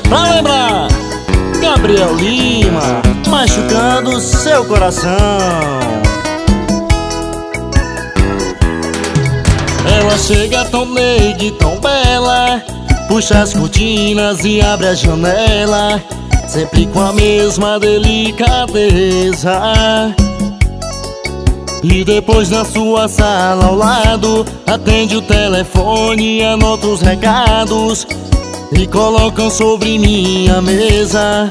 Pra lembrar, Gabriel Lima, machucando seu coração. Ela chega tão meiga e tão bela, puxa as cortinas e abre a janela, sempre com a mesma delicadeza. E depois na sua sala ao lado, atende o telefone e anota os recados e colocam sobre minha mesa.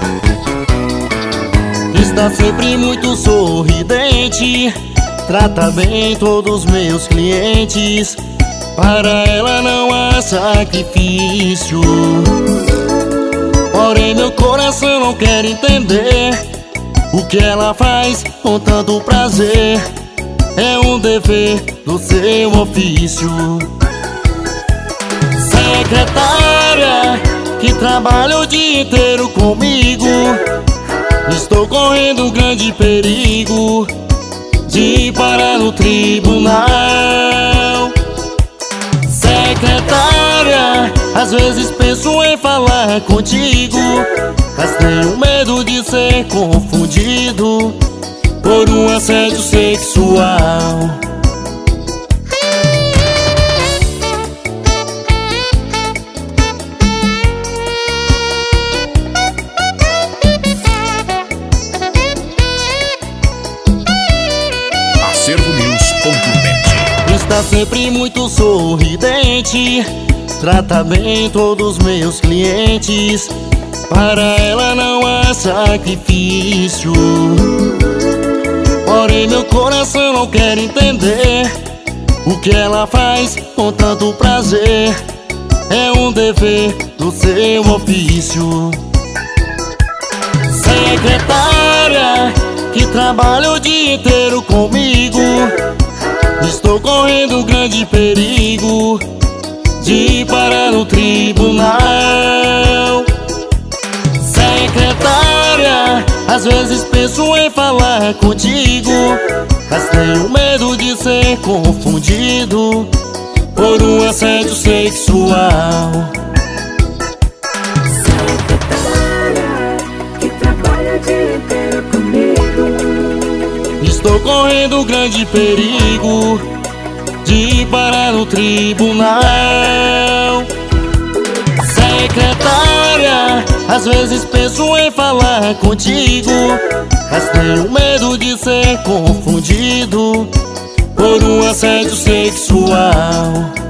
Está sempre muito sorridente, trata bem todos os meus clientes, para ela não há sacrifício. Porém meu coração não quer entender o que ela faz com tanto prazer. É um dever do seu ofício. Secretária, que trabalha o dia inteiro comigo, estou correndo um grande perigo de parar no tribunal. Secretária, às vezes penso em falar contigo, mas tenho medo de ser confundido por um assédio sexual. acervonews.net. Está sempre muito sorridente, trata bem todos os meus clientes, para ela não há sacrifício. Porém meu coração não quer entender o que ela faz com tanto prazer. É um dever do seu ofício. Secretária, que trabalha o dia inteiro comigo, estou correndo um grande perigo de parar no tribunal. Secretária, às vezes penso em falar contigo, mas tenho medo de ser confundido por um assédio sexual. Secretária, que trabalha o dia inteiro comigo, estou correndo um grande perigo de parar no tribunal. Secretária, às vezes penso em falar contigo, mas tenho medo de ser confundido por um assédio sexual.